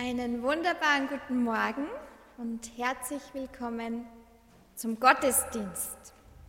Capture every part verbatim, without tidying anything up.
Einen wunderbaren guten Morgen und herzlich willkommen zum Gottesdienst.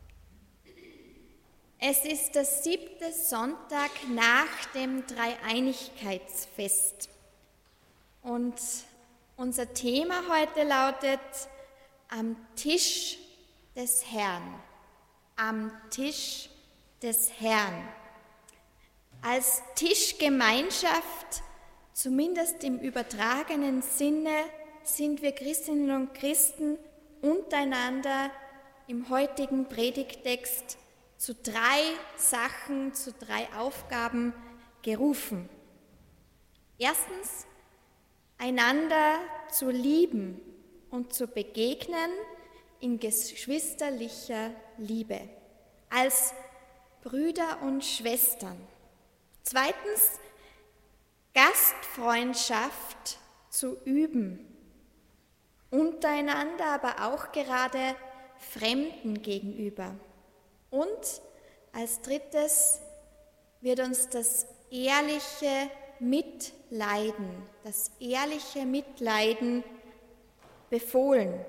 Es ist der siebte Sonntag nach dem Dreieinigkeitsfest und unser Thema heute lautet Am Tisch des Herrn. Am Tisch des Herrn. Als Tischgemeinschaft, zumindest im übertragenen Sinne, sind wir Christinnen und Christen untereinander im heutigen Predigttext zu drei Sachen, zu drei Aufgaben gerufen. Erstens, einander zu lieben und zu begegnen in geschwisterlicher Liebe, als Brüder und Schwestern. Zweitens, Gastfreundschaft zu üben, untereinander, aber auch gerade Fremden gegenüber. Und als drittes wird uns das ehrliche Mitleiden, das ehrliche Mitleiden befohlen.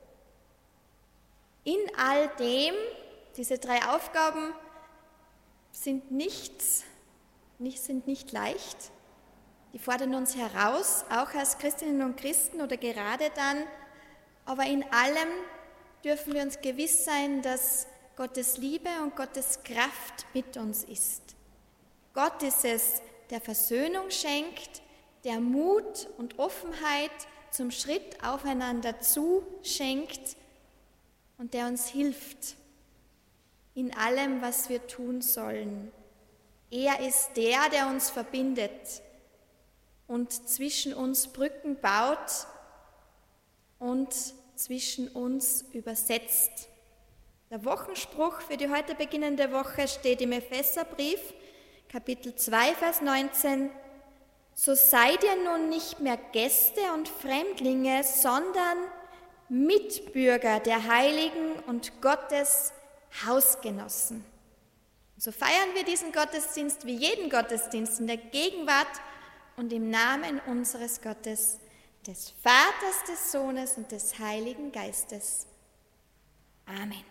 In all dem, diese drei Aufgaben sind, nichts, nicht, sind nicht leicht. Die fordern uns heraus, auch als Christinnen und Christen oder gerade dann. Aber in allem dürfen wir uns gewiss sein, dass Gottes Liebe und Gottes Kraft mit uns ist. Gott ist es, der Versöhnung schenkt, der Mut und Offenheit zum Schritt aufeinander zu schenkt und der uns hilft in allem, was wir tun sollen. Er ist der, der uns verbindet und zwischen uns Brücken baut und zwischen uns übersetzt. Der Wochenspruch für die heute beginnende Woche steht im Epheserbrief, Kapitel zwei, Vers neunzehn. So seid ihr nun nicht mehr Gäste und Fremdlinge, sondern Mitbürger der Heiligen und Gottes Hausgenossen. So feiern wir diesen Gottesdienst wie jeden Gottesdienst in der Gegenwart und im Namen unseres Gottes, des Vaters, des Sohnes und des Heiligen Geistes. Amen.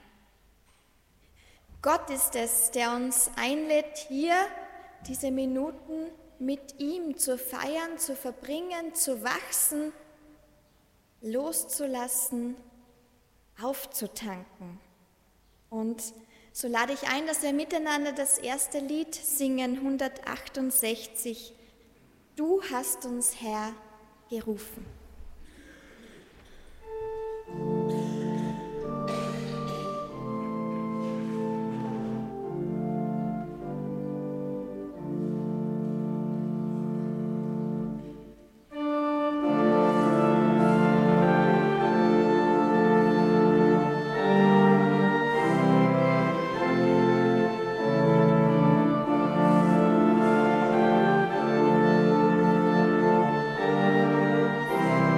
Gott ist es, der uns einlädt, hier diese Minuten mit ihm zu feiern, zu verbringen, zu wachsen, loszulassen, aufzutanken. Und so lade ich ein, dass wir miteinander das erste Lied singen, hundertachtundsechzig. Du hast uns, Herr, gerufen. Thank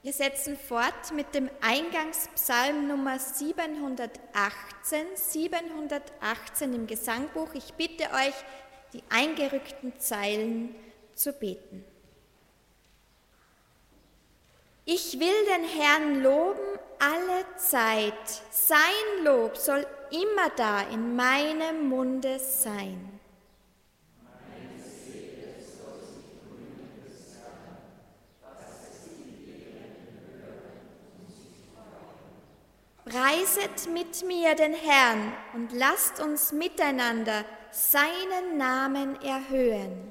Wir setzen fort mit dem Eingangspsalm Nummer siebenhundertachtzehn, siebenhundertachtzehn im Gesangbuch. Ich bitte euch, die eingerückten Zeilen zu beten. Ich will den Herrn loben alle Zeit, sein Lob soll immer da in meinem Munde sein. Preiset mit mir den Herrn und lasst uns miteinander seinen Namen erhöhen.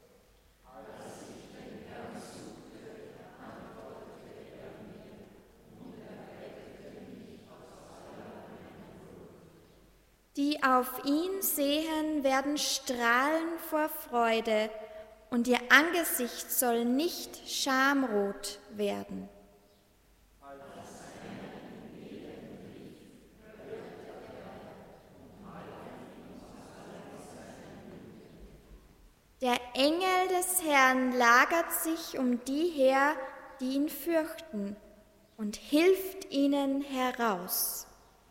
Die auf ihn sehen, werden strahlen vor Freude, und ihr Angesicht soll nicht schamrot werden. Der Engel des Herrn lagert sich um die her, die ihn fürchten, und hilft ihnen heraus.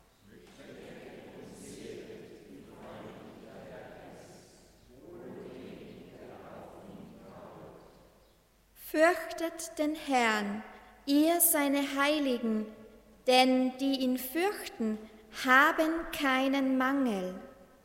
Fürchtet den Herrn, ihr seine Heiligen, denn die ihn fürchten, haben keinen Mangel.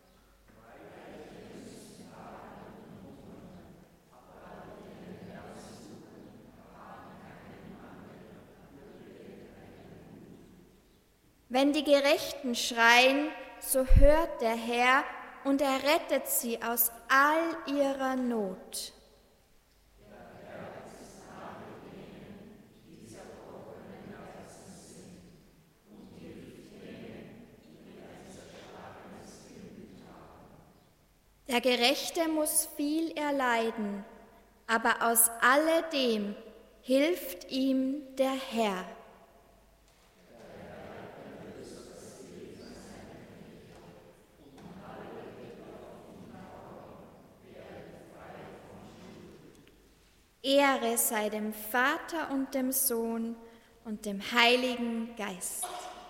Wenn die Gerechten schreien, so hört der Herr und er rettet sie aus all ihrer Not. Der Gerechte muss viel erleiden, aber aus alledem hilft ihm der Herr. Ehre sei dem Vater und dem Sohn und dem Heiligen Geist.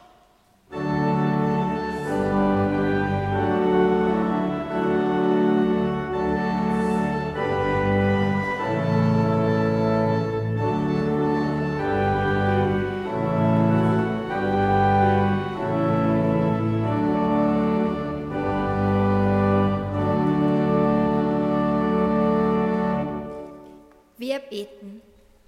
Wir beten.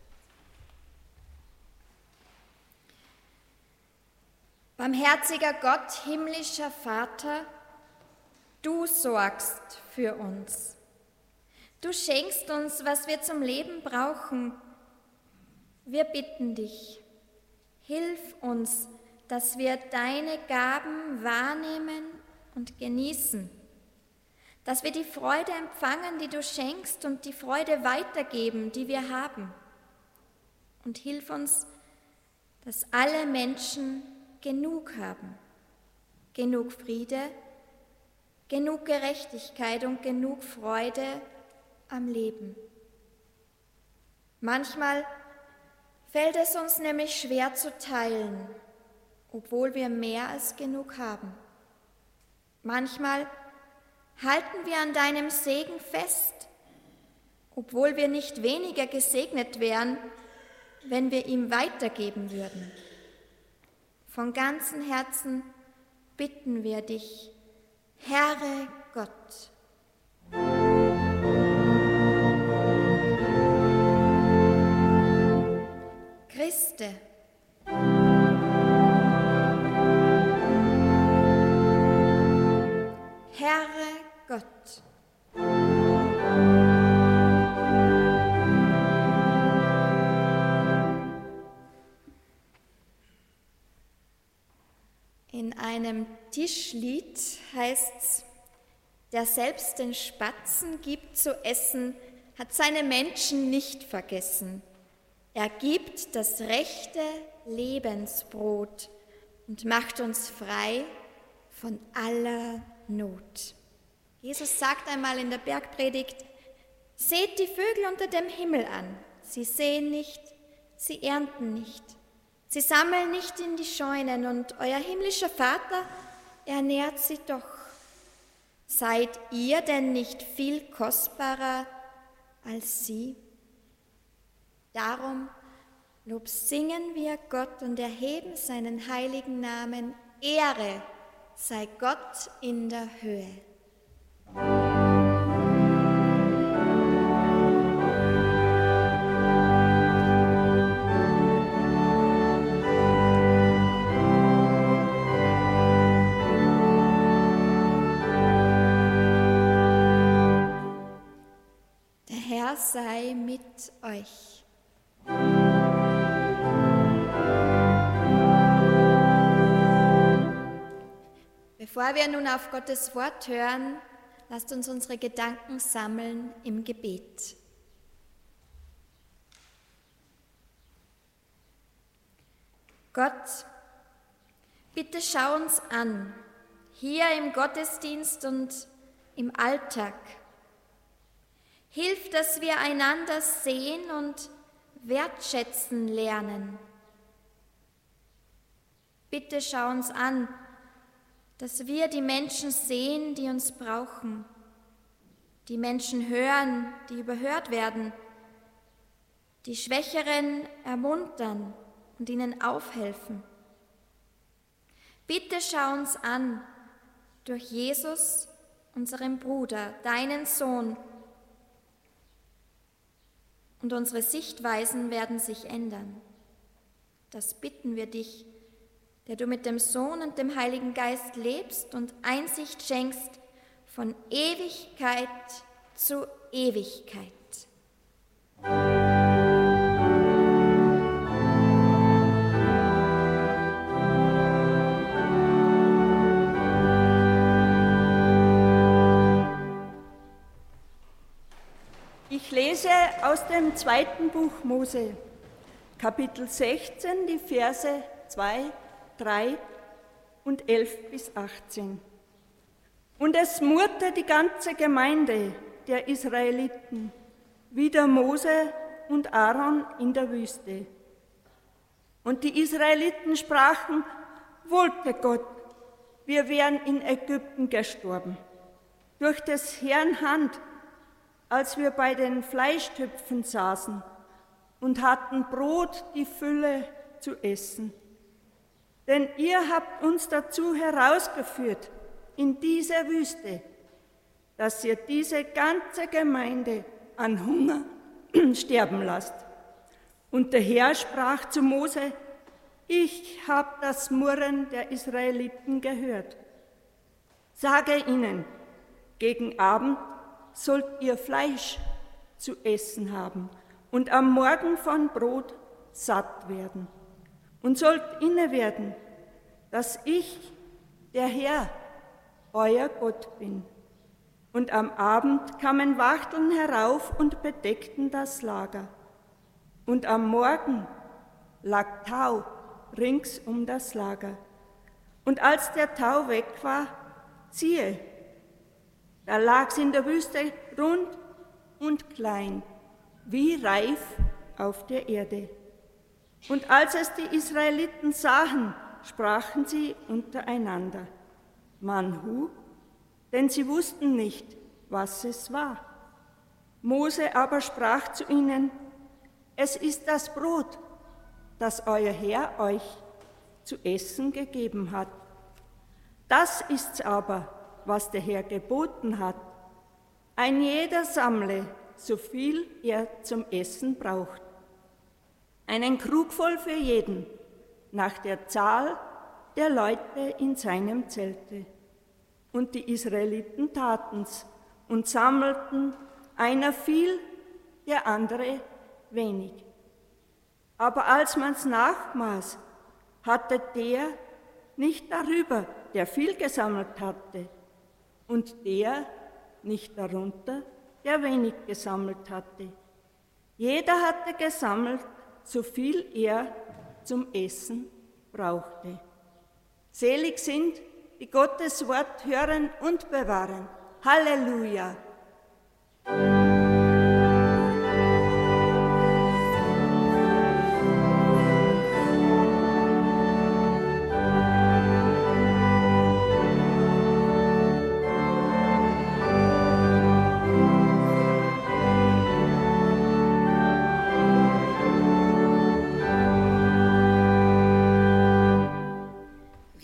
Barmherziger Gott, himmlischer Vater, du sorgst für uns. Du schenkst uns, was wir zum Leben brauchen. Wir bitten dich, hilf uns, dass wir deine Gaben wahrnehmen und genießen, dass wir die Freude empfangen, die du schenkst, und die Freude weitergeben, die wir haben. Und hilf uns, dass alle Menschen genug haben, genug Friede, genug Gerechtigkeit und genug Freude am Leben. Manchmal fällt es uns nämlich schwer zu teilen, obwohl wir mehr als genug haben. Manchmal halten wir an deinem Segen fest, obwohl wir nicht weniger gesegnet wären, wenn wir ihm weitergeben würden. Von ganzem Herzen bitten wir dich, Herre Gott. Christe, Herre Gott. In einem Tischlied heißt's: Der selbst den Spatzen gibt zu essen, hat seine Menschen nicht vergessen. Er gibt das rechte Lebensbrot und macht uns frei von aller Not. Jesus sagt einmal in der Bergpredigt: Seht die Vögel unter dem Himmel an. Sie säen nicht, sie ernten nicht. Sie sammeln nicht in die Scheunen und euer himmlischer Vater ernährt sie doch. Seid ihr denn nicht viel kostbarer als sie? Darum Lob singen wir Gott und erheben seinen heiligen Namen. Ehre sei Gott in der Höhe. Der Herr sei mit euch. Bevor wir nun auf Gottes Wort hören, lasst uns unsere Gedanken sammeln im Gebet. Gott, bitte schau uns an, hier im Gottesdienst und im Alltag. Hilf, dass wir einander sehen und wertschätzen lernen. Bitte schau uns an, dass wir die Menschen sehen, die uns brauchen, die Menschen hören, die überhört werden, die Schwächeren ermuntern und ihnen aufhelfen. Bitte schau uns an durch Jesus, unseren Bruder, deinen Sohn, und unsere Sichtweisen werden sich ändern. Das bitten wir dich, der du mit dem Sohn und dem Heiligen Geist lebst und Einsicht schenkst von Ewigkeit zu Ewigkeit. Ich lese aus dem zweiten Buch Mose, Kapitel sechzehn, die Verse zwei, drei und elf bis achtzehn. Und es murrte die ganze Gemeinde der Israeliten wider Mose und Aaron in der Wüste. Und die Israeliten sprachen: Wollte Gott, wir wären in Ägypten gestorben, durch des Herrn Hand, als wir bei den Fleischtöpfen saßen und hatten Brot die Fülle zu essen. Denn ihr habt uns dazu herausgeführt in diese Wüste, dass ihr diese ganze Gemeinde an Hunger sterben lasst. Und der Herr sprach zu Mose: Ich habe das Murren der Israeliten gehört. Sage ihnen, gegen Abend sollt ihr Fleisch zu essen haben und am Morgen von Brot satt werden. Und sollt inne werden, dass ich, der Herr, euer Gott bin. Und am Abend kamen Wachteln herauf und bedeckten das Lager. Und am Morgen lag Tau rings um das Lager. Und als der Tau weg war, siehe, da lag's in der Wüste rund und klein, wie Reif auf der Erde. Und als es die Israeliten sahen, sprachen sie untereinander: Manhu, denn sie wussten nicht, was es war. Mose aber sprach zu ihnen: Es ist das Brot, das euer Herr euch zu essen gegeben hat. Das ist's aber, was der Herr geboten hat. Ein jeder sammle, so viel er zum Essen braucht. Einen Krug voll für jeden, nach der Zahl der Leute in seinem Zelte. Und die Israeliten taten's und sammelten, einer viel, der andere wenig. Aber als man's nachmaß, hatte der nicht darüber, der viel gesammelt hatte, und der nicht darunter, der wenig gesammelt hatte. Jeder hatte gesammelt, so viel er zum Essen brauchte. Selig sind, die Gottes Wort hören und bewahren. Halleluja!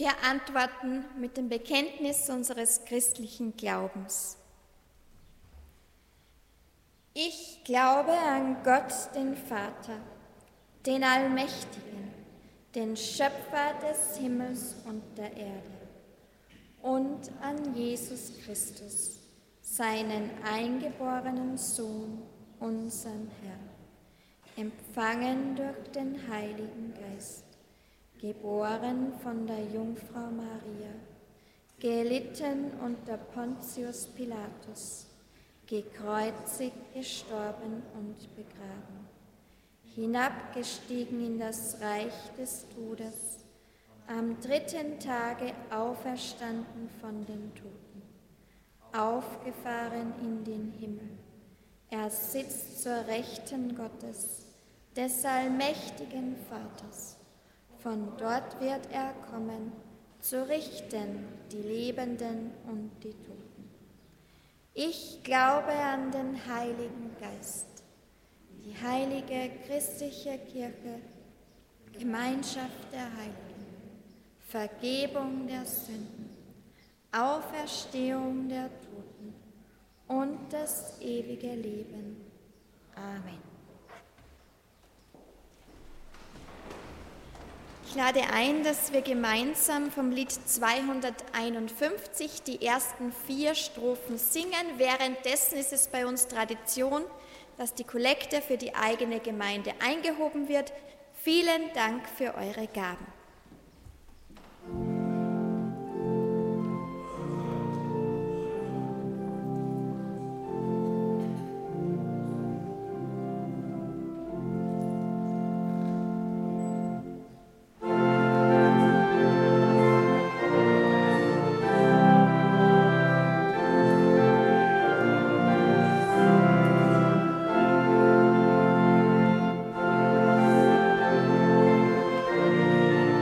wir antworten mit dem Bekenntnis unseres christlichen Glaubens. Ich glaube an Gott, den Vater, den Allmächtigen, den Schöpfer des Himmels und der Erde, und an Jesus Christus, seinen eingeborenen Sohn, unseren Herrn, empfangen durch den Heiligen Geist, geboren von der Jungfrau Maria, gelitten unter Pontius Pilatus, gekreuzigt, gestorben und begraben, hinabgestiegen in das Reich des Todes, am dritten Tage auferstanden von den Toten, aufgefahren in den Himmel. Er sitzt zur Rechten Gottes, des allmächtigen Vaters. Von dort wird er kommen, zu richten die Lebenden und die Toten. Ich glaube an den Heiligen Geist, die heilige christliche Kirche, Gemeinschaft der Heiligen, Vergebung der Sünden, Auferstehung der Toten und das ewige Leben. Amen. Ich lade ein, dass wir gemeinsam vom Lied zweihunderteinundfünfzig die ersten vier Strophen singen. Währenddessen ist es bei uns Tradition, dass die Kollekte für die eigene Gemeinde eingehoben wird. Vielen Dank für eure Gaben. Thank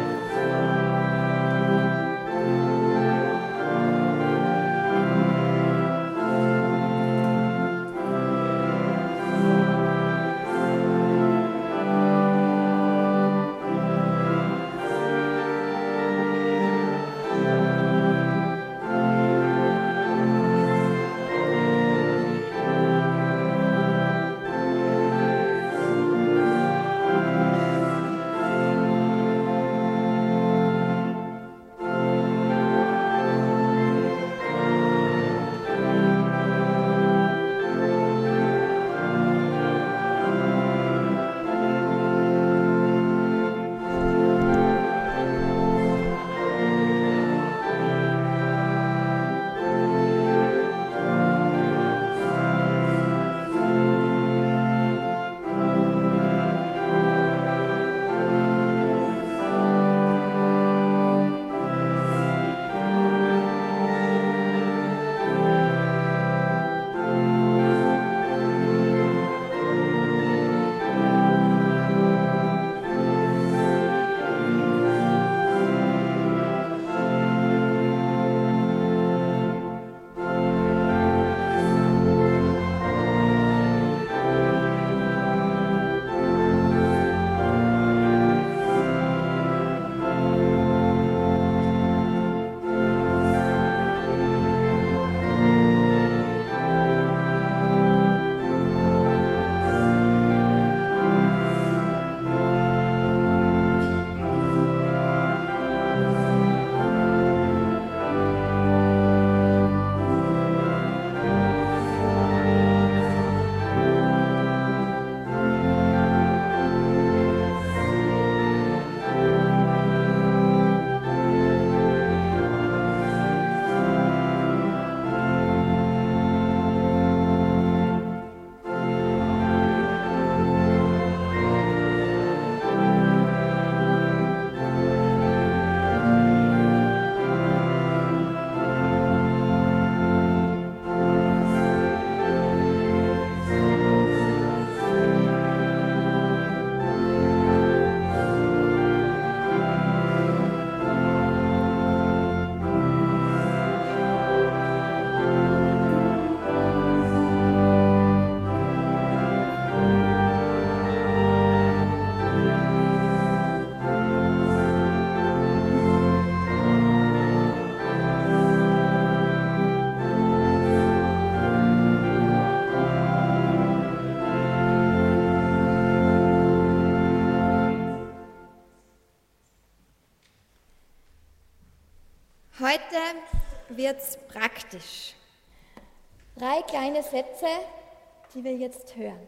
Heute wird's praktisch. Drei kleine Sätze, die wir jetzt hören.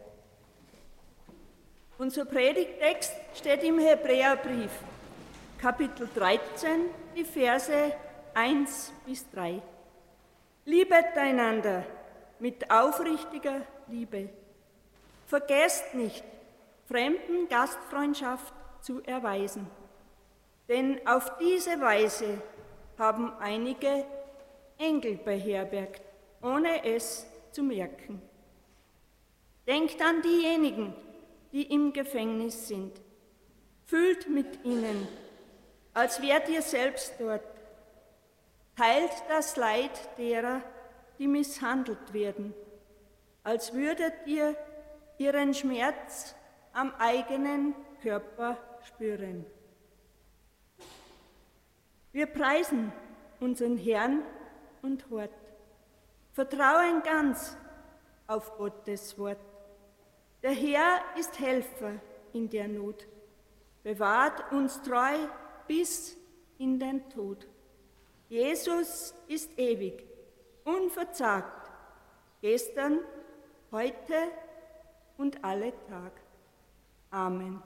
Unser Predigtext steht im Hebräerbrief, Kapitel dreizehn, die Verse eins bis drei. Liebet einander mit aufrichtiger Liebe. Vergesst nicht, Fremden Gastfreundschaft zu erweisen. Denn auf diese Weise haben einige Engel beherbergt, ohne es zu merken. Denkt an diejenigen, die im Gefängnis sind. Fühlt mit ihnen, als wärt ihr selbst dort. Teilt das Leid derer, die misshandelt werden, als würdet ihr ihren Schmerz am eigenen Körper spüren. Wir preisen unseren Herrn und Hort, vertrauen ganz auf Gottes Wort. Der Herr ist Helfer in der Not, bewahrt uns treu bis in den Tod. Jesus ist ewig, unverzagt, gestern, heute und alle Tag. Amen.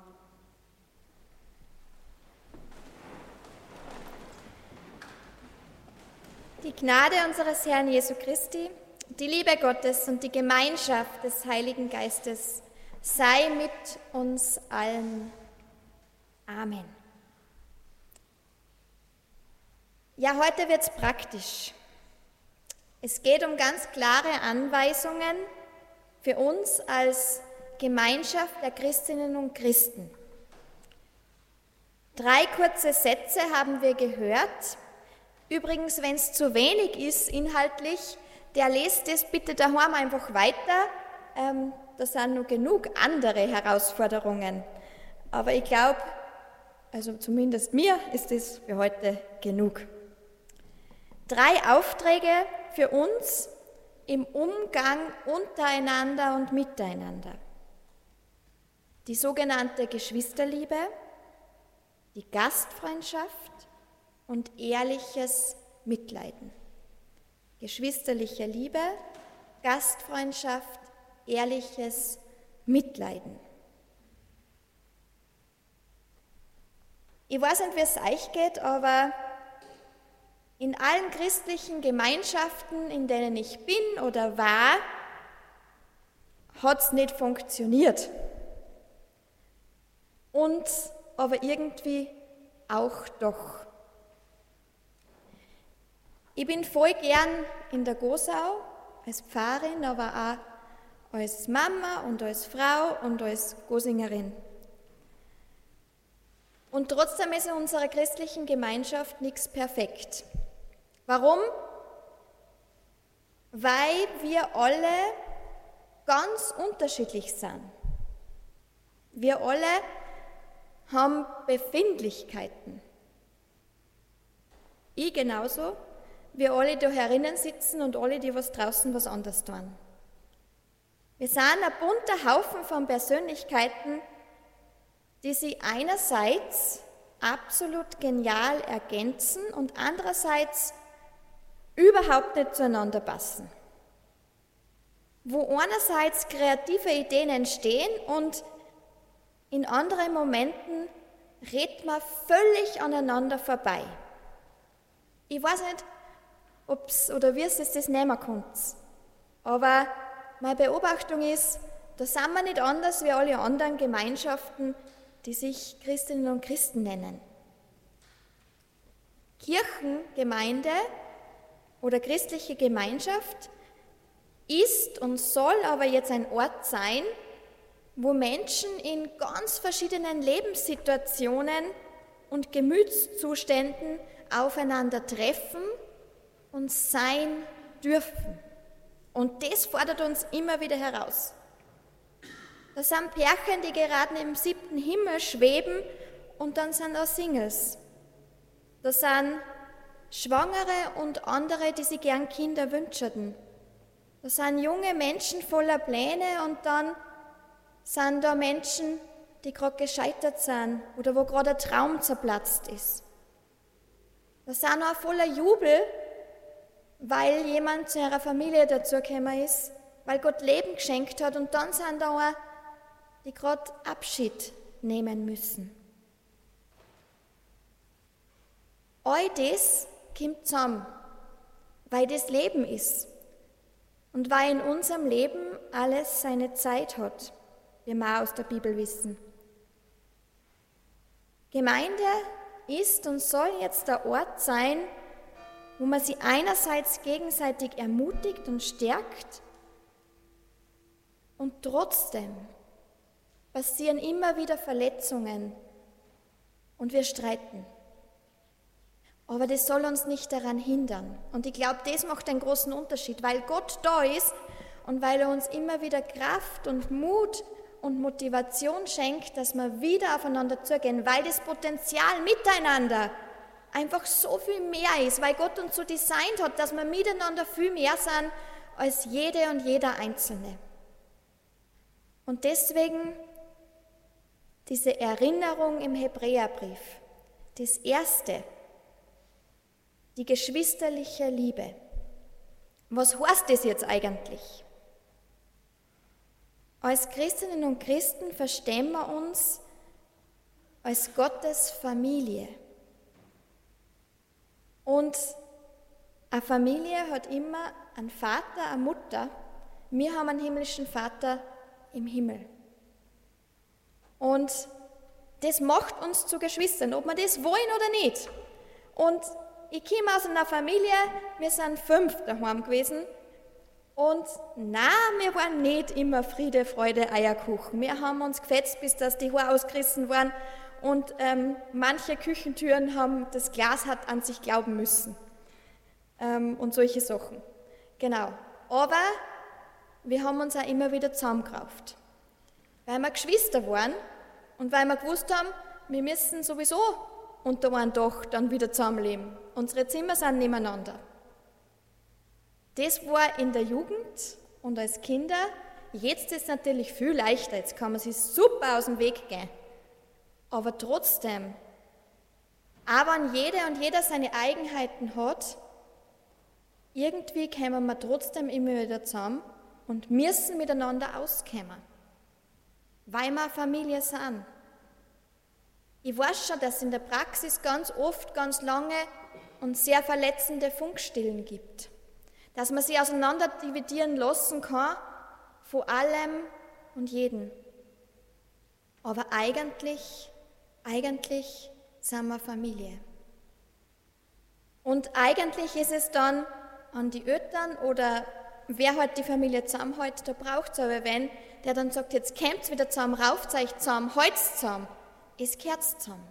Die Gnade unseres Herrn Jesu Christi, die Liebe Gottes und die Gemeinschaft des Heiligen Geistes sei mit uns allen. Amen. Ja, heute wird es praktisch. Es geht um ganz klare Anweisungen für uns als Gemeinschaft der Christinnen und Christen. Drei kurze Sätze haben wir gehört. Übrigens, wenn es zu wenig ist inhaltlich, der lest es bitte daheim einfach weiter. Ähm, da sind noch genug andere Herausforderungen. Aber ich glaube, also zumindest mir ist es für heute genug. Drei Aufträge für uns im Umgang untereinander und miteinander. Die sogenannte Geschwisterliebe, die Gastfreundschaft und ehrliches Mitleiden. Geschwisterliche Liebe, Gastfreundschaft, ehrliches Mitleiden. Ich weiß nicht, wie es euch geht, aber in allen christlichen Gemeinschaften, in denen ich bin oder war, hat es nicht funktioniert. Und aber irgendwie auch doch. Ich bin voll gern in der Gosau als Pfarrerin, aber auch als Mama und als Frau und als Gosingerin. Und trotzdem ist in unserer christlichen Gemeinschaft nichts perfekt. Warum? Weil wir alle ganz unterschiedlich sind. Wir alle haben Befindlichkeiten. Ich genauso. Wir alle, die herinnen sitzen und alle, die was draußen was anderes tun. Wir sind ein bunter Haufen von Persönlichkeiten, die sich einerseits absolut genial ergänzen und andererseits überhaupt nicht zueinander passen. Wo einerseits kreative Ideen entstehen und in anderen Momenten redet man völlig aneinander vorbei. Ich weiß nicht, ob's oder wie es das nehmen könnt. Aber meine Beobachtung ist, da sind wir nicht anders wie alle anderen Gemeinschaften, die sich Christinnen und Christen nennen. Kirchengemeinde oder christliche Gemeinschaft ist und soll aber jetzt ein Ort sein, wo Menschen in ganz verschiedenen Lebenssituationen und Gemütszuständen aufeinander treffen und sein dürfen. Und das fordert uns immer wieder heraus. Da sind Pärchen, die gerade im siebten Himmel schweben und dann sind da Singles. Da sind Schwangere und andere, die sich gern Kinder wünschen. Da sind junge Menschen voller Pläne und dann sind da Menschen, die gerade gescheitert sind oder wo gerade ein Traum zerplatzt ist. Da sind wir voller Jubel, weil jemand zu ihrer Familie dazugekommen ist, weil Gott Leben geschenkt hat und dann sind da auch, die gerade Abschied nehmen müssen. All das kommt zusammen, weil das Leben ist und weil in unserem Leben alles seine Zeit hat, wie wir auch aus der Bibel wissen. Gemeinde ist und soll jetzt der Ort sein, wo man sich einerseits gegenseitig ermutigt und stärkt und trotzdem passieren immer wieder Verletzungen und wir streiten. Aber das soll uns nicht daran hindern. Und ich glaube, das macht einen großen Unterschied, weil Gott da ist und weil er uns immer wieder Kraft und Mut und Motivation schenkt, dass wir wieder aufeinander zugehen, weil das Potenzial miteinander einfach so viel mehr ist, weil Gott uns so designt hat, dass wir miteinander viel mehr sind als jede und jeder Einzelne. Und deswegen diese Erinnerung im Hebräerbrief, das Erste, die geschwisterliche Liebe. Was heißt das jetzt eigentlich? Als Christinnen und Christen verstehen wir uns als Gottes Familie. Und eine Familie hat immer einen Vater, eine Mutter. Wir haben einen himmlischen Vater im Himmel. Und das macht uns zu Geschwistern, ob wir das wollen oder nicht. Und ich komme aus einer Familie, wir sind fünf daheim gewesen. Und nein, wir waren nicht immer Friede, Freude, Eierkuchen. Wir haben uns gefetzt, bis dass die Haare ausgerissen waren. Und ähm, manche Küchentüren haben, das Glas hat an sich glauben müssen. Ähm, und solche Sachen. Genau. Aber wir haben uns auch immer wieder zusammengerauft. Weil wir Geschwister waren und weil wir gewusst haben, wir müssen sowieso unter einem Dach dann wieder zusammenleben. Unsere Zimmer sind nebeneinander. Das war in der Jugend und als Kinder. Jetzt ist es natürlich viel leichter, jetzt kann man sich super aus dem Weg gehen. Aber trotzdem, auch wenn jeder und jeder seine Eigenheiten hat, irgendwie kommen wir trotzdem immer wieder zusammen und müssen miteinander auskommen, weil wir eine Familie sind. Ich weiß schon, dass es in der Praxis ganz oft, ganz lange und sehr verletzende Funkstillen gibt. Dass man sich auseinander dividieren lassen kann von allem und jedem. Aber eigentlich, eigentlich sind wir Familie. Und eigentlich ist es dann an die Eltern oder wer halt die Familie zusammenhält, da braucht es aber wen, der dann sagt, jetzt kämmt wieder zusammen, rauft euch zusammen, halt't zusammen. Es gehört zusammen.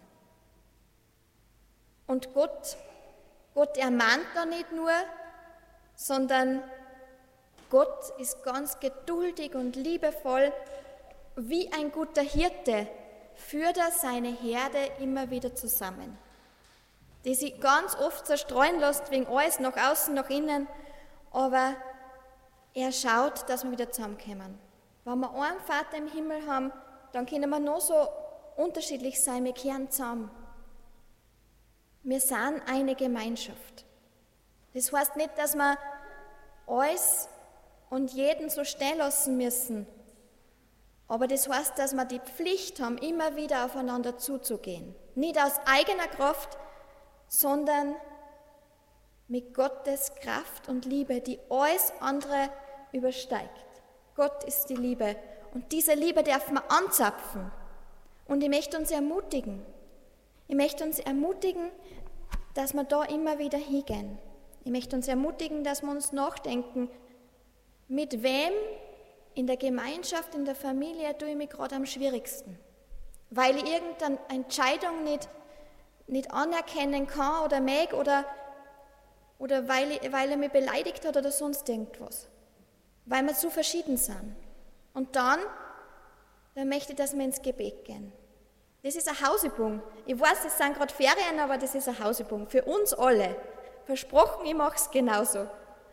Und Gott, Gott ermahnt da nicht nur, sondern Gott ist ganz geduldig und liebevoll, wie ein guter Hirte führt er seine Herde immer wieder zusammen, die sich ganz oft zerstreuen lässt wegen alles, nach außen, nach innen, aber er schaut, dass wir wieder zusammenkommen. Wenn wir einen Vater im Himmel haben, dann können wir noch so unterschiedlich sein, wir kehren zusammen. Wir sind eine Gemeinschaft. Das heißt nicht, dass wir alles und jeden so stehen lassen müssen, aber das heißt, dass wir die Pflicht haben, immer wieder aufeinander zuzugehen. Nicht aus eigener Kraft, sondern mit Gottes Kraft und Liebe, die alles andere übersteigt. Gott ist die Liebe und diese Liebe darf man anzapfen. Und ich möchte uns ermutigen, ich möchte uns ermutigen, dass wir da immer wieder hingehen. Ich möchte uns ermutigen, dass wir uns nachdenken, mit wem in der Gemeinschaft, in der Familie tue ich mich gerade am schwierigsten. Weil ich irgendeine Entscheidung nicht, nicht anerkennen kann oder mag oder, oder weil, ich, weil er mich beleidigt hat oder sonst irgendwas. Weil wir so verschieden sind. Und dann, dann möchte ich, dass wir ins Gebet gehen. Das ist eine Hausübung. Ich weiß, es sind gerade Ferien, aber das ist eine Hausübung für uns alle. Versprochen, ich mache es genauso.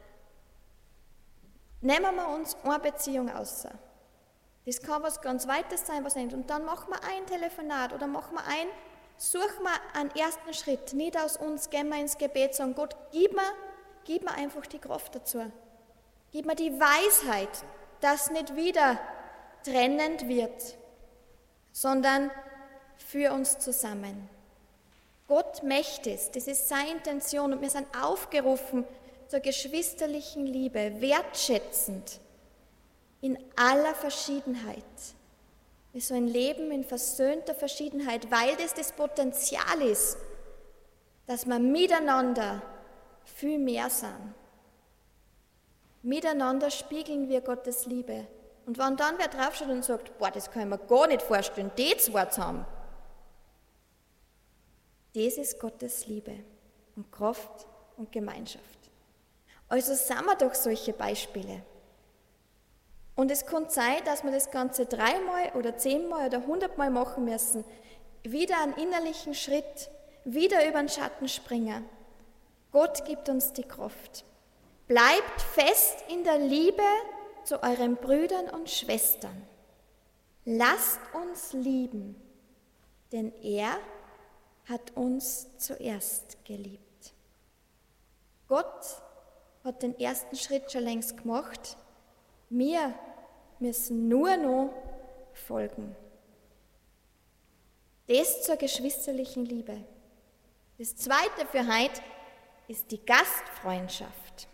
Nehmen wir uns eine Beziehung aus. Das kann was ganz Weites sein, was nicht. Und dann machen wir ein Telefonat oder machen wir ein suchen wir einen ersten Schritt, nicht aus uns, gehen wir ins Gebet, sagen, Gott, gib mir, gib mir einfach die Kraft dazu. Gib mir die Weisheit, dass nicht wieder trennend wird, sondern für uns zusammen. Gott möchte es, das ist seine Intention und wir sind aufgerufen zur geschwisterlichen Liebe, wertschätzend, in aller Verschiedenheit. Wir sollen leben in versöhnter Verschiedenheit, weil das das Potenzial ist, dass wir miteinander viel mehr sind. Miteinander spiegeln wir Gottes Liebe. Und wenn dann wer draufschaut und sagt, boah, das kann ich mir gar nicht vorstellen, die zwei zusammen, das ist Gottes Liebe und Kraft und Gemeinschaft. Also sind wir doch solche Beispiele. Und es kann sein, dass wir das Ganze dreimal oder zehnmal oder hundertmal machen müssen, wieder einen innerlichen Schritt, wieder über den Schatten springen. Gott gibt uns die Kraft. Bleibt fest in der Liebe zu euren Brüdern und Schwestern. Lasst uns lieben, denn er hat uns zuerst geliebt. Gott hat den ersten Schritt schon längst gemacht. Wir müssen nur noch folgen. Das zur geschwisterlichen Liebe. Das Zweite für heute ist die Gastfreundschaft.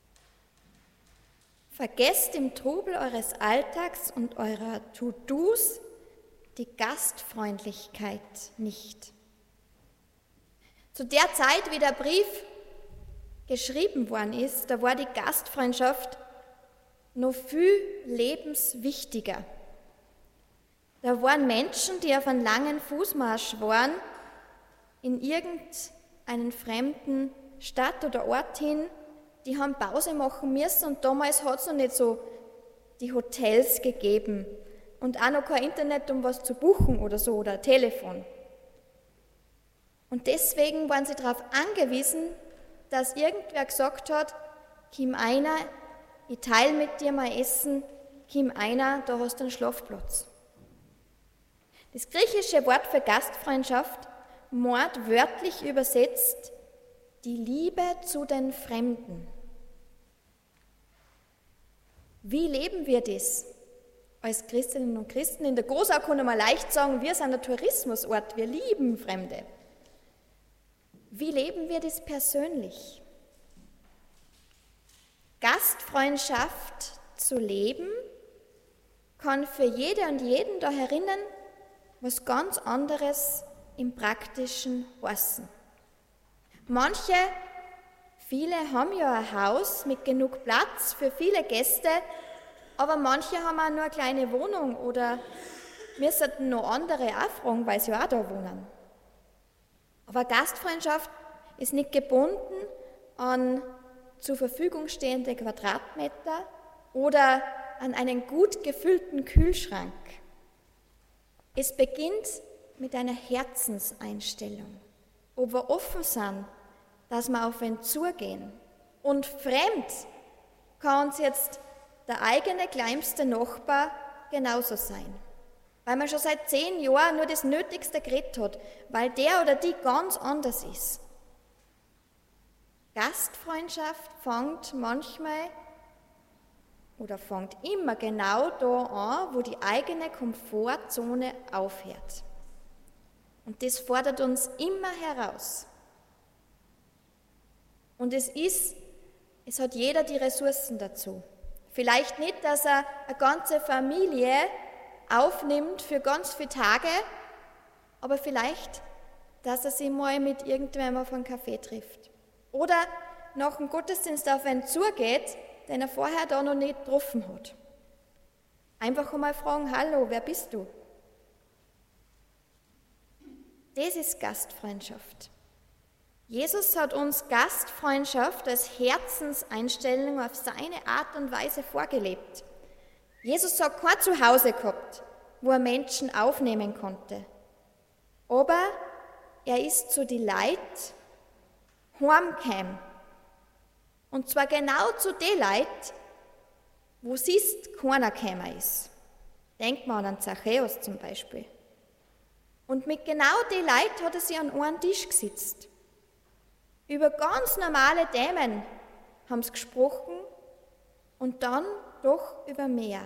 Vergesst im Trubel eures Alltags und eurer To-Dos die Gastfreundlichkeit nicht. Zu der Zeit, wie der Brief geschrieben worden ist, da war die Gastfreundschaft noch viel lebenswichtiger. Da waren Menschen, die auf einen langen Fußmarsch waren, in irgendeinen fremden Stadt oder Ort hin, die haben Pause machen müssen und damals hat es noch nicht so die Hotels gegeben und auch noch kein Internet, um was zu buchen oder so, oder ein Telefon. Und deswegen waren sie darauf angewiesen, dass irgendwer gesagt hat, komm einer, ich teile mit dir mein Essen, komm einer, da hast du einen Schlafplatz. Das griechische Wort für Gastfreundschaft meint wörtlich übersetzt die Liebe zu den Fremden. Wie leben wir das als Christinnen und Christen? In der Gosau kann man leicht sagen, wir sind ein Tourismusort, wir lieben Fremde. Wie leben wir das persönlich? Gastfreundschaft zu leben kann für jede und jeden da herinnen was ganz anderes im Praktischen heißen. Manche, viele haben ja ein Haus mit genug Platz für viele Gäste, aber manche haben auch nur eine kleine Wohnung oder müssen noch andere auch fragen, weil sie auch da wohnen. Aber Gastfreundschaft ist nicht gebunden an zur Verfügung stehende Quadratmeter oder an einen gut gefüllten Kühlschrank. Es beginnt mit einer Herzenseinstellung, ob wir offen sind, dass wir auf ihn zugehen. Und fremd kann uns jetzt der eigene kleinste Nachbar genauso sein, weil man schon seit zehn Jahren nur das Nötigste geredet hat, weil der oder die ganz anders ist. Gastfreundschaft fängt manchmal oder fängt immer genau da an, wo die eigene Komfortzone aufhört. Und das fordert uns immer heraus. Und es ist, es hat jeder die Ressourcen dazu. Vielleicht nicht, dass er eine ganze Familie aufnimmt für ganz viele Tage, aber vielleicht, dass er sich mal mit irgendwem auf einen Kaffee trifft. Oder nach dem Gottesdienst auf einen zugeht, den er vorher da noch nicht getroffen hat. Einfach einmal fragen, hallo, wer bist du? Das ist Gastfreundschaft. Jesus hat uns Gastfreundschaft als Herzenseinstellung auf seine Art und Weise vorgelebt. Jesus hat kein Zuhause gehabt, wo er Menschen aufnehmen konnte. Aber er ist zu den Leuten heimgekommen. Und zwar genau zu den Leuten, wo sonst keiner gekommen ist. Denkt man an Zachäus zum Beispiel. Und mit genau den Leuten hat er sich an einen Tisch gesetzt. Über ganz normale Themen haben sie gesprochen und dann doch über mehr.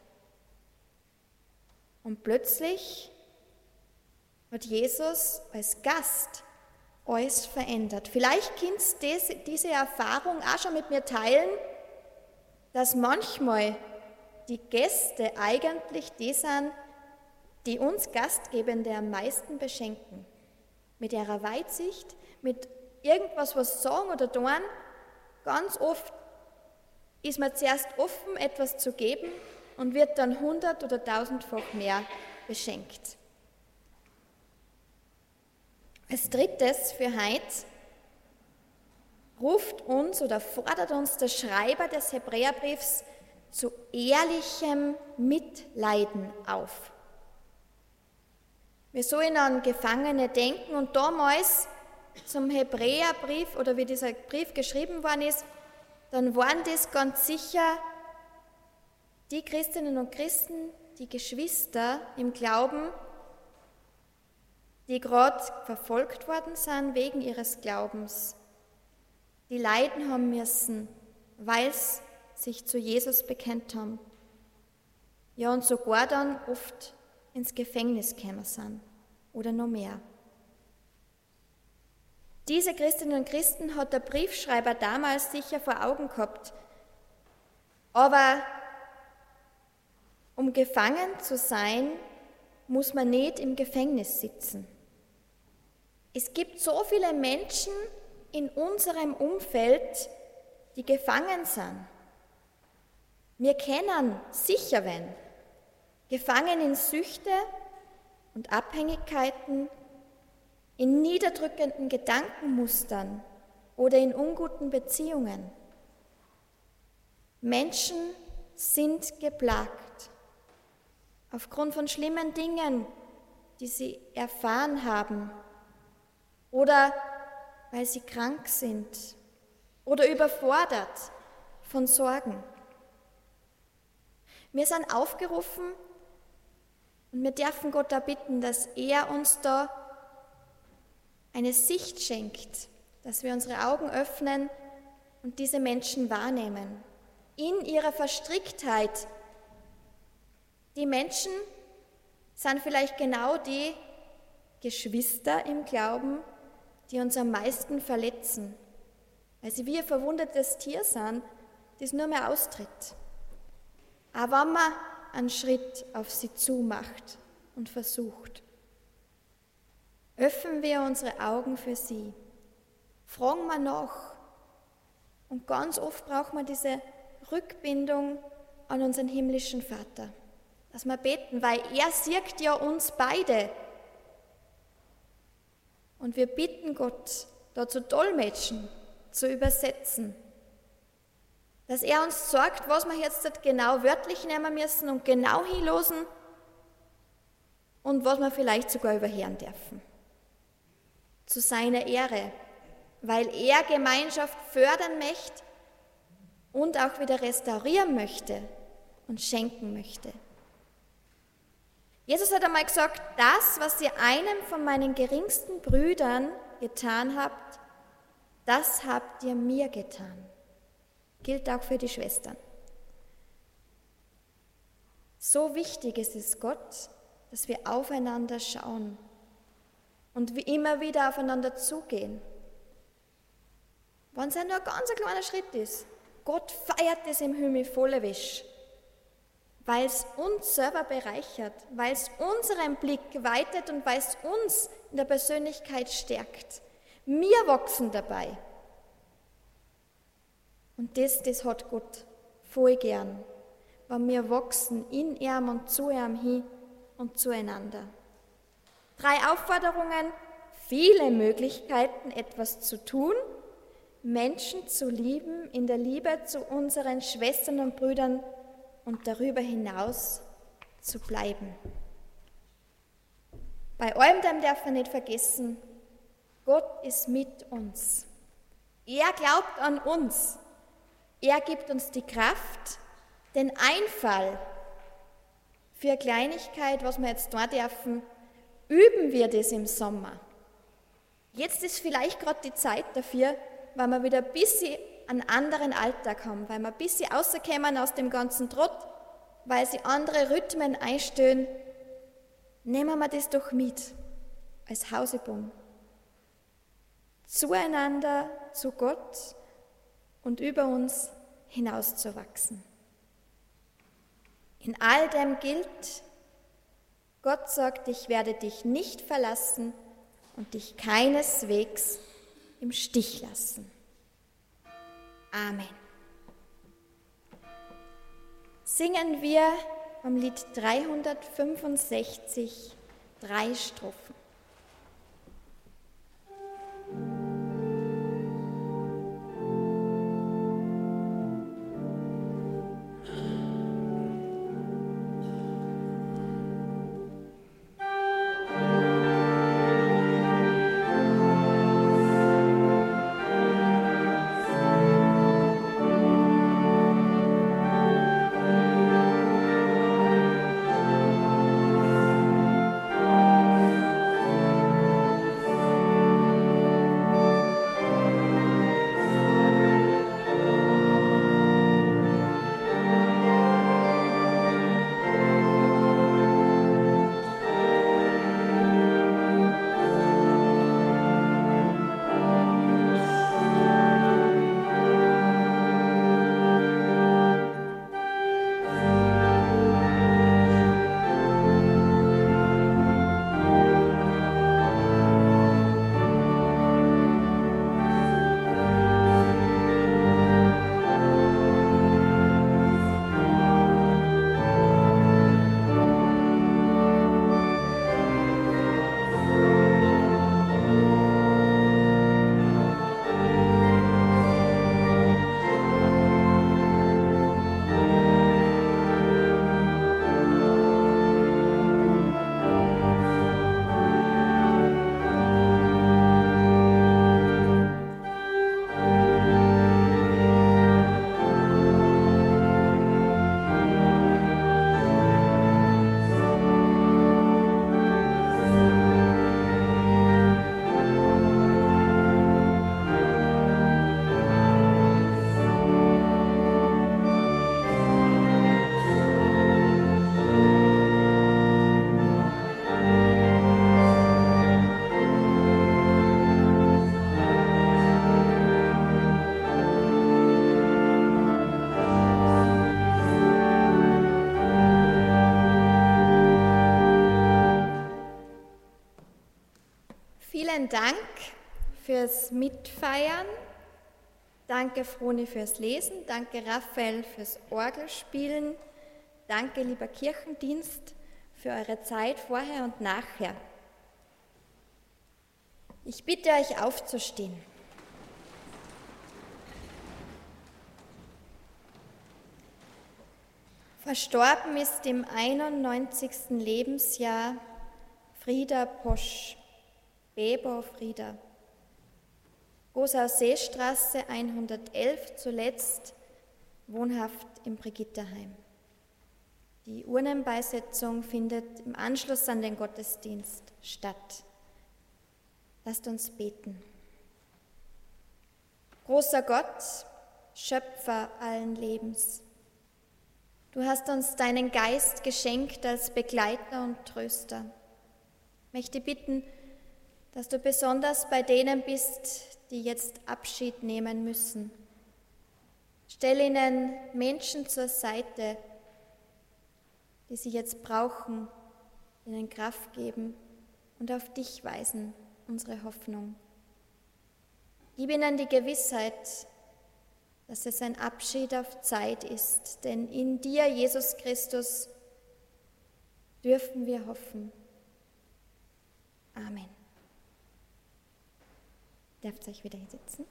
Und plötzlich hat Jesus als Gast alles verändert. Vielleicht kannst du diese, diese Erfahrung auch schon mit mir teilen, dass manchmal die Gäste eigentlich die sind, die uns Gastgebende am meisten beschenken. Mit ihrer Weitsicht, mit irgendwas, was sie sagen oder tun. Ganz oft ist man zuerst offen, etwas zu geben und wird dann hundert- oder tausendfach mehr beschenkt. Als drittes für heute ruft uns oder fordert uns der Schreiber des Hebräerbriefs zu ehrlichem Mitleiden auf. Wir sollen an Gefangene denken und damals zum Hebräerbrief oder wie dieser Brief geschrieben worden ist, dann waren das ganz sicher die Christinnen und Christen, die Geschwister im Glauben, die gerade verfolgt worden sind wegen ihres Glaubens, die leiden haben müssen, weil sie sich zu Jesus bekennt haben. Ja, und sogar dann oft ins Gefängnis gekommen sind oder noch mehr. Diese Christinnen und Christen hat der Briefschreiber damals sicher vor Augen gehabt. Aber um gefangen zu sein, muss man nicht im Gefängnis sitzen. Es gibt so viele Menschen in unserem Umfeld, die gefangen sind. Wir kennen sicher wen, gefangen in Süchte und Abhängigkeiten, in niederdrückenden Gedankenmustern oder in unguten Beziehungen. Menschen sind geplagt aufgrund von schlimmen Dingen, die sie erfahren haben oder weil sie krank sind oder überfordert von Sorgen. Wir sind aufgerufen und wir dürfen Gott da bitten, dass er uns da eine Sicht schenkt, dass wir unsere Augen öffnen und diese Menschen wahrnehmen. In ihrer Verstricktheit. Die Menschen sind vielleicht genau die Geschwister im Glauben, die uns am meisten verletzen, weil sie wie ein verwundetes Tier sind, das nur mehr austritt. Aber wenn man einen Schritt auf sie zumacht und versucht, öffnen wir unsere Augen für sie, fragen wir nach. Und ganz oft braucht man diese Rückbindung an unseren himmlischen Vater, dass wir beten, weil er sieht ja uns beide. Und wir bitten Gott, da zu dolmetschen, zu übersetzen, dass er uns sagt, was wir jetzt genau wörtlich nehmen müssen und genau hinlosen und was wir vielleicht sogar überhören dürfen. Zu seiner Ehre, weil er Gemeinschaft fördern möchte und auch wieder restaurieren möchte und schenken möchte. Jesus hat einmal gesagt, das, was ihr einem von meinen geringsten Brüdern getan habt, das habt ihr mir getan. Gilt auch für die Schwestern. So wichtig ist es Gott, dass wir aufeinander schauen und wie immer wieder aufeinander zugehen. Wenn es ja nur ein ganz kleiner Schritt ist, Gott feiert es im Himmel volle Wisch, weil es uns selber bereichert, weil es unseren Blick weitet und weil es uns in der Persönlichkeit stärkt. Wir wachsen dabei. Und das, das hat Gott voll gern, wenn wir wachsen in ihm und zu ihm hin und zueinander. Drei Aufforderungen, viele Möglichkeiten, etwas zu tun, Menschen zu lieben, in der Liebe zu unseren Schwestern und Brüdern und darüber hinaus zu bleiben. Bei allem dem darf man nicht vergessen, Gott ist mit uns. Er glaubt an uns. Er gibt uns die Kraft, den Einfall für Kleinigkeit, was wir jetzt tun dürfen, üben wir das im Sommer. Jetzt ist vielleicht gerade die Zeit dafür, weil wir wieder ein bisschen einen anderen Alltag haben, weil wir ein bisschen rauskommen aus dem ganzen Trott, weil sie andere Rhythmen einstellen. Nehmen wir das doch mit als Hausübung. Zueinander, zu Gott und über uns hinauszuwachsen. In all dem gilt, Gott sagt, ich werde dich nicht verlassen und dich keineswegs im Stich lassen. Amen. Singen wir vom Lied dreihundertfünfundsechzig drei Strophen. Vielen Dank fürs Mitfeiern. Danke, Froni, fürs Lesen. Danke, Raphael, fürs Orgelspielen. Danke, lieber Kirchendienst, für eure Zeit vorher und nachher. Ich bitte euch aufzustehen. Verstorben ist im einundneunzigsten Lebensjahr Frieda Posch, Bebo Frieda, Gosau-Seestraße hundertelf, zuletzt wohnhaft im Brigitterheim. Die Urnenbeisetzung findet im Anschluss an den Gottesdienst statt. Lasst uns beten. Großer Gott, Schöpfer allen Lebens, du hast uns deinen Geist geschenkt als Begleiter und Tröster. Ich möchte bitten, dass du besonders bei denen bist, die jetzt Abschied nehmen müssen. Stell ihnen Menschen zur Seite, die sie jetzt brauchen, ihnen Kraft geben und auf dich weisen, unsere Hoffnung. Gib ihnen die Gewissheit, dass es ein Abschied auf Zeit ist, denn in dir, Jesus Christus, dürfen wir hoffen. Amen. Dürft euch wieder hinsetzen.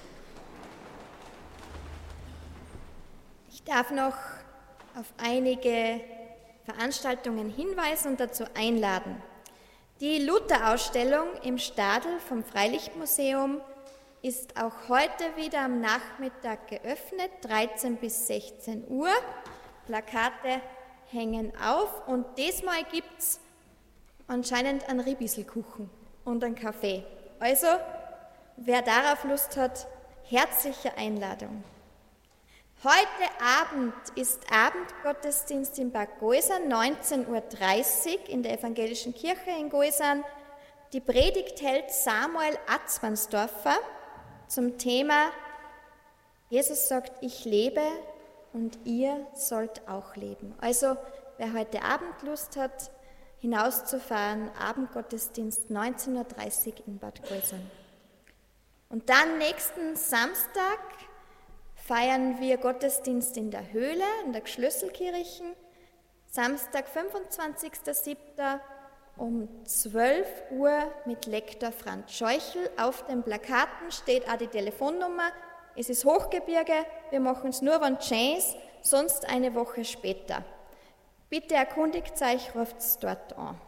Ich darf noch auf einige Veranstaltungen hinweisen und dazu einladen. Die Luther-Ausstellung im Stadl vom Freilichtmuseum ist auch heute wieder am Nachmittag geöffnet, dreizehn bis sechzehn Uhr. Plakate hängen auf und diesmal gibt es anscheinend einen Ribisselkuchen und einen Kaffee. Also, wer darauf Lust hat, herzliche Einladung. Heute Abend ist Abendgottesdienst in Bad Goisern, neunzehn Uhr dreißig in der Evangelischen Kirche in Goisern. Die Predigt hält Samuel Atzmansdorfer zum Thema Jesus sagt, ich lebe und ihr sollt auch leben. Also, wer heute Abend Lust hat, hinauszufahren, Abendgottesdienst neunzehn Uhr dreißig in Bad Goisern. Und dann nächsten Samstag feiern wir Gottesdienst in der Höhle, in der Geschlösselkirchen. Samstag, fünfundzwanzigster siebter um zwölf Uhr mit Lektor Franz Scheuchel. Auf den Plakaten steht auch die Telefonnummer. Es ist Hochgebirge, wir machen es nur, wenn es schön ist, sonst eine Woche später. Bitte erkundigt euch, ruft es dort an.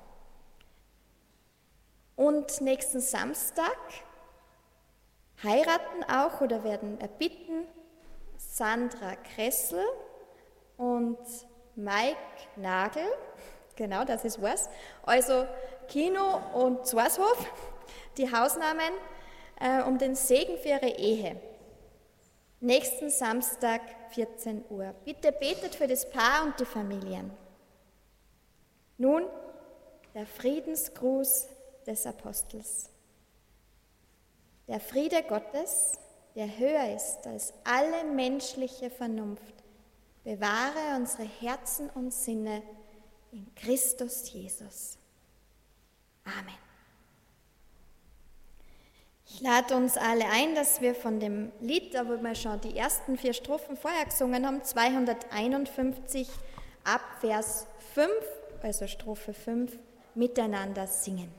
Und nächsten Samstag heiraten auch oder werden erbitten Sandra Kressel und Mike Nagel, genau, das ist was. Also Kino und Zorshof, die Hausnamen, äh, um den Segen für ihre Ehe. Nächsten Samstag, vierzehn Uhr. Bitte betet für das Paar und die Familien. Nun der Friedensgruß des Apostels. Der Friede Gottes, der höher ist als alle menschliche Vernunft, bewahre unsere Herzen und Sinne in Christus Jesus. Amen. Ich lade uns alle ein, dass wir von dem Lied, da wo wir schon die ersten vier Strophen vorher gesungen haben, zweihunderteinundfünfzig ab Vers fünf, also Strophe fünf, miteinander singen.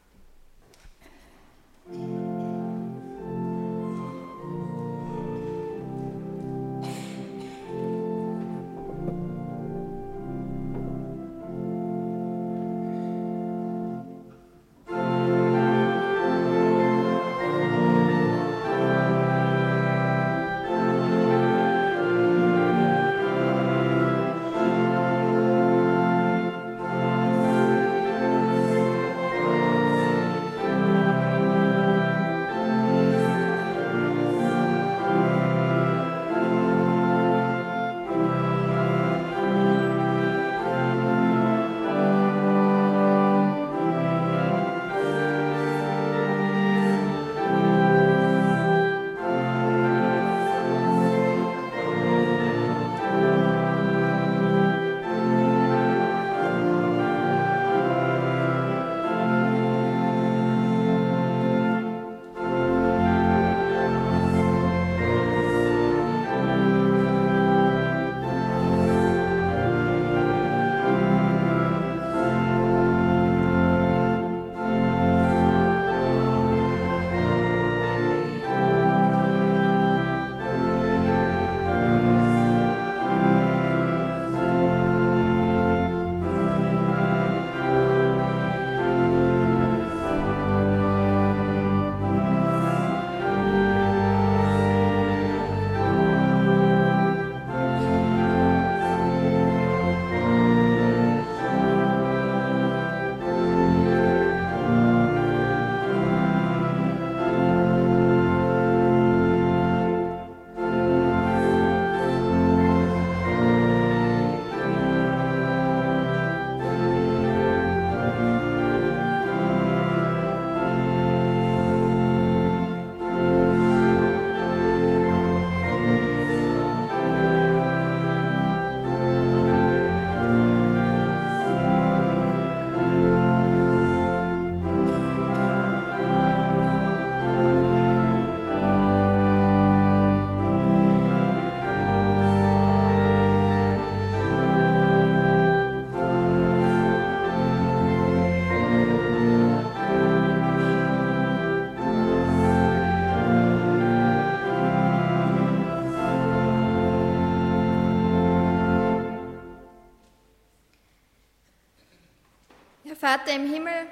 Vater im Himmel,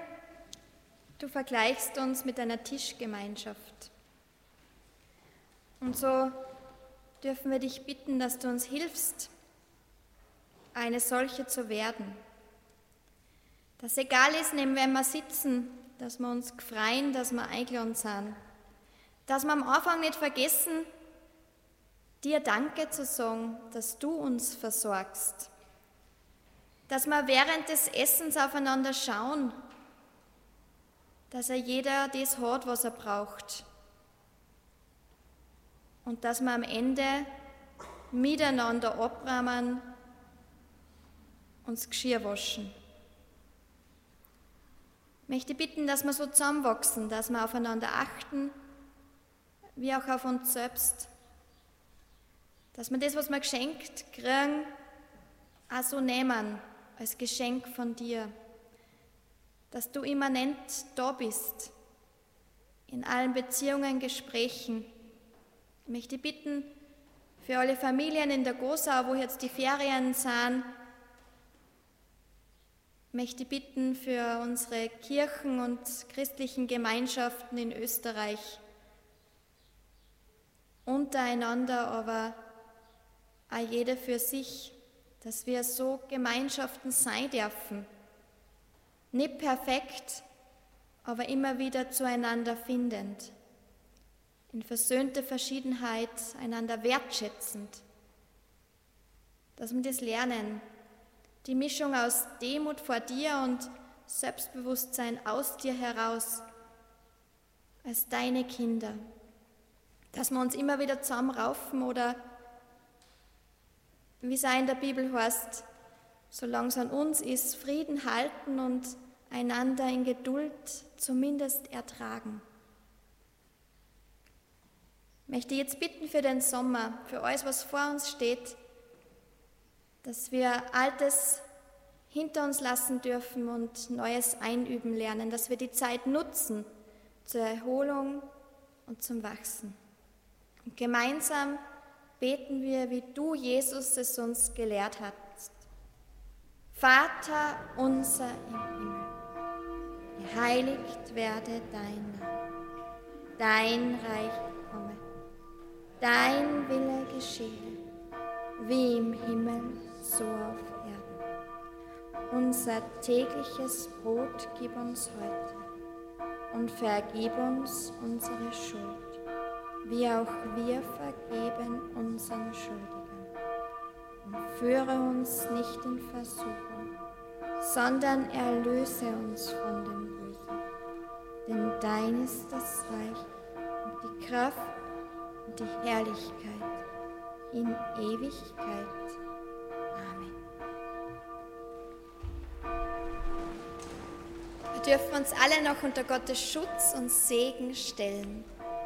du vergleichst uns mit einer Tischgemeinschaft. Und so dürfen wir dich bitten, dass du uns hilfst, eine solche zu werden. Dass egal ist, neben wem wir sitzen, dass wir uns freuen, dass wir eingeladen sind. Dass wir am Anfang nicht vergessen, dir Danke zu sagen, dass du uns versorgst. Dass wir während des Essens aufeinander schauen, dass er jeder das hat, was er braucht. Und dass wir am Ende miteinander abräumen, uns Geschirr waschen. Ich möchte bitten, dass wir so zusammenwachsen, dass wir aufeinander achten, wie auch auf uns selbst. Dass wir das, was wir geschenkt kriegen, auch so nehmen, als Geschenk von dir. Dass du immanent da bist, in allen Beziehungen, Gesprächen. Ich möchte bitten, für alle Familien in der Gosau, wo jetzt die Ferien sind, möchte bitten für unsere Kirchen und christlichen Gemeinschaften in Österreich, untereinander, aber auch jeder für sich, dass wir so Gemeinschaften sein dürfen. Nicht perfekt, aber immer wieder zueinander findend. In versöhnter Verschiedenheit, einander wertschätzend. Dass wir das lernen, die Mischung aus Demut vor dir und Selbstbewusstsein aus dir heraus, als deine Kinder. Dass wir uns immer wieder zusammenraufen oder, wie es auch in der Bibel heißt, solange es an uns ist, Frieden halten und einander in Geduld zumindest ertragen. Ich möchte jetzt bitten für den Sommer, für alles, was vor uns steht, dass wir Altes hinter uns lassen dürfen und Neues einüben lernen, dass wir die Zeit nutzen zur Erholung und zum Wachsen. Und gemeinsam beten wir, wie du, Jesus, es uns gelehrt hast. Vater unser im Himmel, geheiligt werde dein Name, dein Reich komme, dein Wille geschehe, wie im Himmel, so auf Erden. Unser tägliches Brot gib uns heute und vergib uns unsere Schuld, wie auch wir vergeben unseren Schuldigen. Und führe uns nicht in Versuchung, sondern erlöse uns von dem Bösen. Denn dein ist das Reich und die Kraft und die Herrlichkeit in Ewigkeit. Amen. Wir dürfen uns alle noch unter Gottes Schutz und Segen stellen.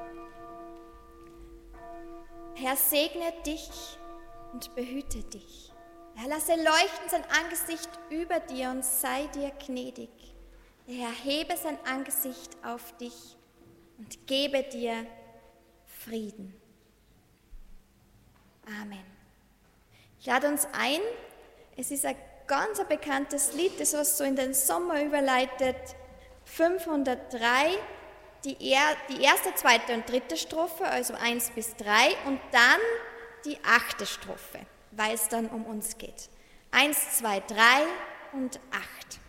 Herr, segne dich und behüte dich. Herr, lasse leuchten sein Angesicht über dir und sei dir gnädig. Der Herr hebe sein Angesicht auf dich und gebe dir Frieden. Amen. Ich lade uns ein, es ist ein ganz ein bekanntes Lied, das was so in den Sommer überleitet, fünfhundertdrei, die, er, die erste, zweite und dritte Strophe, also eins bis drei, und dann die achte Strophe, weil es dann um uns geht. eins, zwei, drei und acht.